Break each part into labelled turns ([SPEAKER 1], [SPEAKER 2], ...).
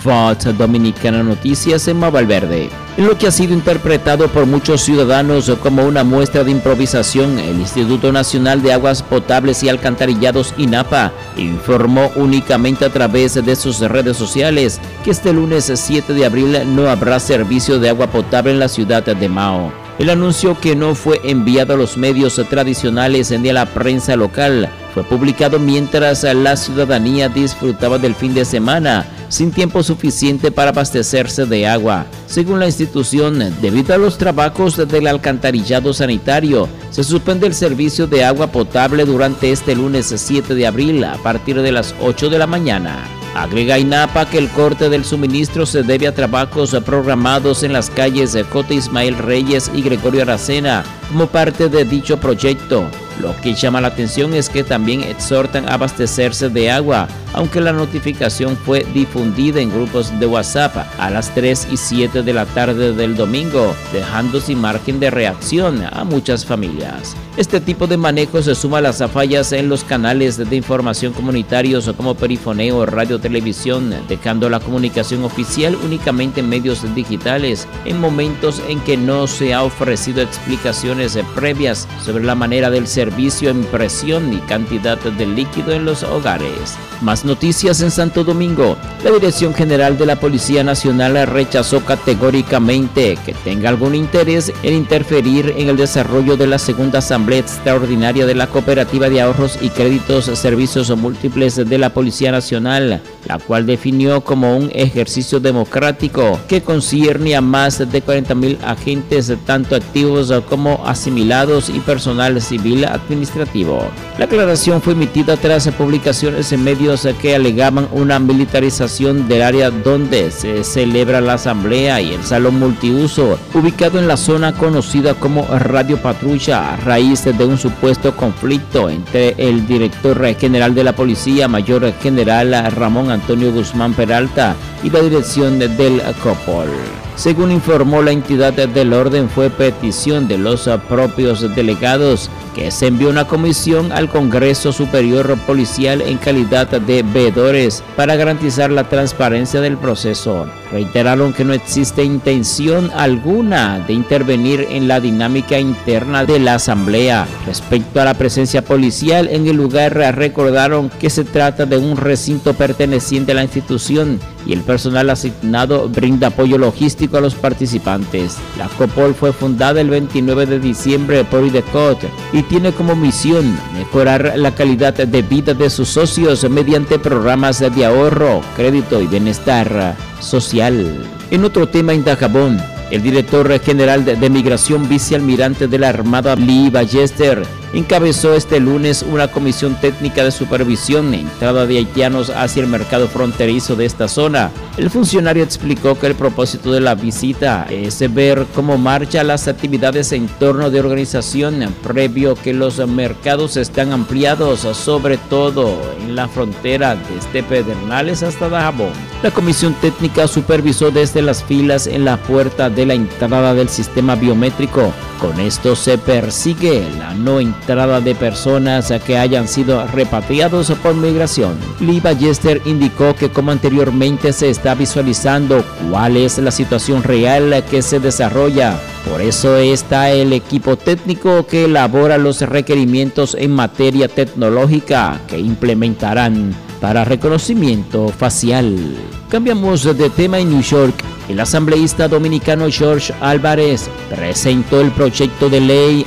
[SPEAKER 1] Fox Dominicana Noticias, Emma Valverde. En lo que ha sido interpretado por muchos ciudadanos como una muestra de improvisación, el Instituto Nacional de Aguas Potables y Alcantarillados, INAPA, informó únicamente a través de sus redes sociales que este lunes 7 de abril no habrá servicio de agua potable en la ciudad de Mao. El anuncio, que no fue enviado a los medios tradicionales ni a la prensa local, fue publicado mientras la ciudadanía disfrutaba del fin de semana, sin tiempo suficiente para abastecerse de agua. Según la institución, debido a los trabajos del alcantarillado sanitario, se suspende el servicio de agua potable durante este lunes 7 de abril a partir de las 8 de la mañana. Agrega INAPA que el corte del suministro se debe a trabajos programados en las calles de Cote Ismael Reyes y Gregorio Aracena como parte de dicho proyecto. Lo que llama la atención es que también exhortan a abastecerse de agua, aunque la notificación fue difundida en grupos de WhatsApp a las 3 y 7 de la tarde del domingo, dejando sin margen de reacción a muchas familias. Este tipo de manejo se suma a las fallas en los canales de información comunitarios como perifoneo, radio, televisión, dejando la comunicación oficial únicamente en medios digitales, en momentos en que no se ha ofrecido explicaciones previas sobre la manera del servicio en presión y cantidad de líquido en los hogares. Más noticias en Santo Domingo. La Dirección General de la Policía Nacional rechazó categóricamente que tenga algún interés en interferir en el desarrollo de la segunda Asamblea Extraordinaria de la Cooperativa de Ahorros y Créditos Servicios Múltiples de la Policía Nacional, la cual definió como un ejercicio democrático que concierne a más de 40,000 agentes, tanto activos como asimilados, y personal civil administrativo. La aclaración fue emitida tras publicaciones en medios que alegaban una militarización del área donde se celebra la asamblea y el salón multiuso, ubicado en la zona conocida como Radio Patrulla, a raíz de un supuesto conflicto entre el director general de la policía, mayor general Ramón Antonio Guzmán Peralta, y la dirección del COPOL. Según informó la entidad del orden, fue petición de los propios delegados que se envió una comisión al Congreso Superior Policial en calidad de veedores para garantizar la transparencia del proceso. Reiteraron que no existe intención alguna de intervenir en la dinámica interna de la Asamblea. Respecto a la presencia policial en el lugar, recordaron que se trata de un recinto perteneciente a la institución y el personal asignado brinda apoyo logístico a los participantes. La COPOL fue fundada el 29 de diciembre por IDECOT y tiene como misión mejorar la calidad de vida de sus socios mediante programas de ahorro, crédito y bienestar social. En otro tema, en Dajabón, el director general de Migración, vicealmirante de la Armada, Lee Ballester, encabezó este lunes una comisión técnica de supervisión de entrada de haitianos hacia el mercado fronterizo de esta zona. El funcionario explicó que el propósito de la visita es ver cómo marchan las actividades en torno de organización, previo que los mercados están ampliados, sobre todo en la frontera desde Pedernales hasta Dajabón. La comisión técnica supervisó desde las filas en la puerta de la entrada del sistema biométrico. Con esto se persigue la no entrada de personas que hayan sido repatriados por migración. Lee Ballester indicó que, como anteriormente, se está visualizando cuál es la situación real que se desarrolla. Por eso está el equipo técnico que elabora los requerimientos en materia tecnológica que implementarán para reconocimiento facial. Cambiamos de tema. En New York, el asambleísta dominicano George Álvarez presentó el proyecto de ley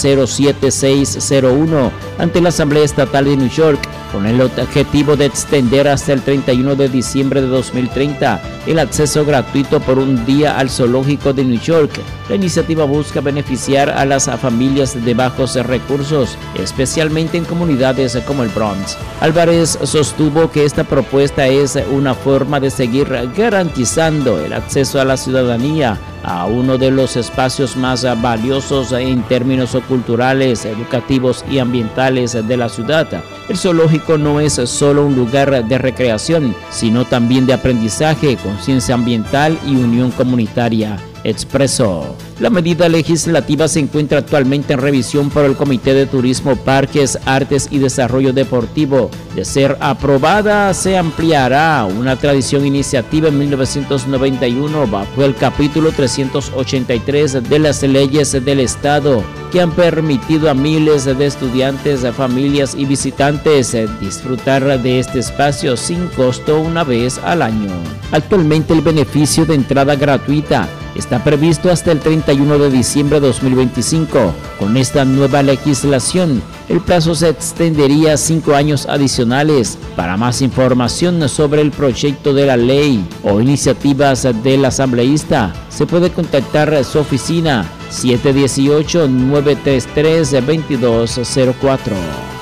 [SPEAKER 1] A07601 ante la Asamblea Estatal de New York con el objetivo de extender hasta el 31 de diciembre de 2030 el acceso gratuito por un día al zoológico de New York. La iniciativa busca beneficiar a las familias de bajos recursos, especialmente en comunidades como el Bronx. Álvarez sostuvo que esta propuesta es una forma de seguir garantizando el acceso a la ciudadanía a uno de los espacios más valiosos en términos culturales, educativos y ambientales de la ciudad. El zoológico no es solo un lugar de recreación, sino también de aprendizaje, conciencia ambiental y unión comunitaria. expresó. La medida legislativa se encuentra actualmente en revisión por el Comité de Turismo, Parques, Artes y Desarrollo Deportivo. De ser aprobada, se ampliará una tradición iniciativa en 1991 bajo el capítulo 383 de las leyes del Estado, que han permitido a miles de estudiantes, familias y visitantes disfrutar de este espacio sin costo una vez al año. Actualmente el beneficio de entrada gratuita está previsto hasta el 31 de diciembre de 2025. Con esta nueva legislación, el plazo se extendería a 5 años adicionales. Para más información sobre el proyecto de la ley o iniciativas del asambleísta, se puede contactar a su oficina 718-933-2204.